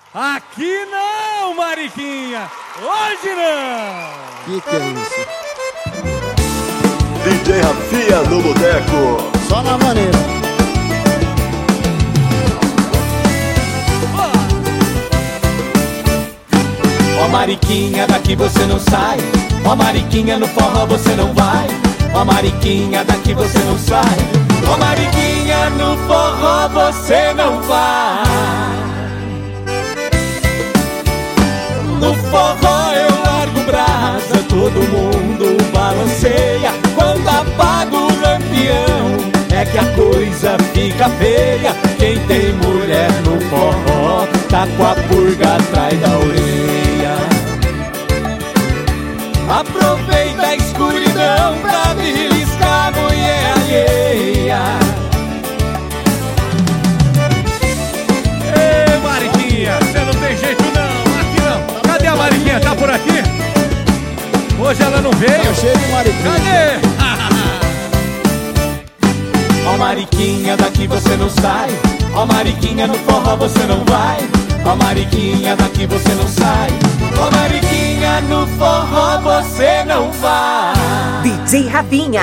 Aqui não, Mariquinha! Hoje não! Que é isso? DJ Rafinha no boteco. Só na maneira. Ó Mariquinha, daqui você não sai. Ó Mariquinha, no forró você não vai. Ó Mariquinha, daqui você não sai. Ó Mariquinha, no forró você não vai. No forró eu largo brasa, todo mundo balanceia. Quando apago o lampião, é que a coisa fica feia. Quem tem mulher no forró tá com a pulga atrás da orelha. Aproveita a escuridão pra beliscar a mulher alheia. Ei, Mariquinha, você não tem jeito não, aqui não. Cadê a Mariquinha? Tá por aqui? Hoje ela não veio. Tá cheio de Mariquinha. Cadê? Ó Mariquinha, daqui você não sai. Ó Mariquinha, no forró você não vai. Ó Mariquinha, daqui você não sai. Ó Mariquinha, no forró você não vai. DJ Rafinha.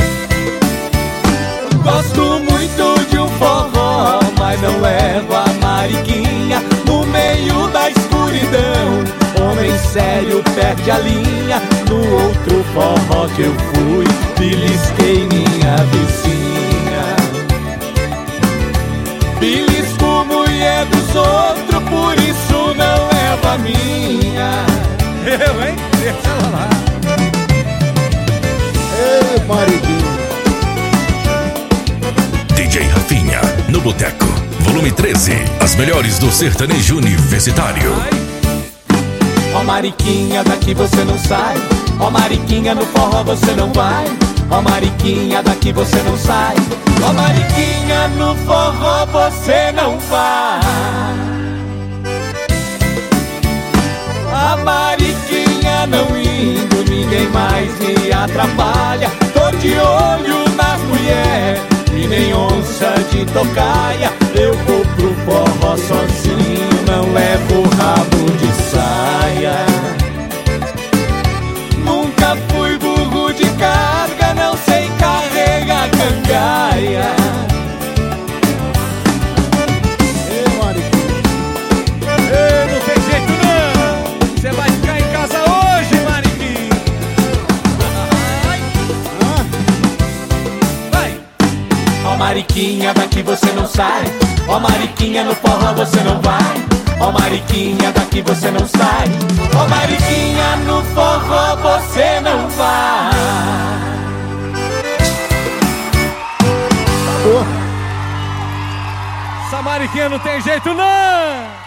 Gosto muito de um forró, mas não levo a Mariquinha. No meio da escuridão, homem sério perde a linha. No outro forró que eu fui, belisquei minha vizinha. Belisco mulher dos outros, por isso não levo a minha. Eu, hein? Deixa ela lá. Ei, Mariquinha. DJ Rafinha, no Boteco, volume 13. As melhores do sertanejo universitário. Ó Mariquinha, daqui você não sai. Ó Mariquinha, no forró você não vai. Ó Mariquinha, daqui você não sai. Ó Mariquinha, no forró você não vai. A Mariquinha não indo, ninguém mais me atrapalha. Tô de olho nas mulheres e nem onça de tocaia. Eu vou pro forró sozinho, não levo rabo de saia. Nunca fui burro de carga, não sei carregar cangaia. Ei, Mariquinha. Ei, não tem jeito não. Você vai ficar em casa hoje, Mariquinha. Vai. Ó Mariquinha, daqui você não sai. Ó Mariquinha, no forró você não vai. Ó Mariquinha, daqui você não sai. Ó Mariquinha, no forró você não vai. Acabou. Essa Mariquinha não tem jeito não.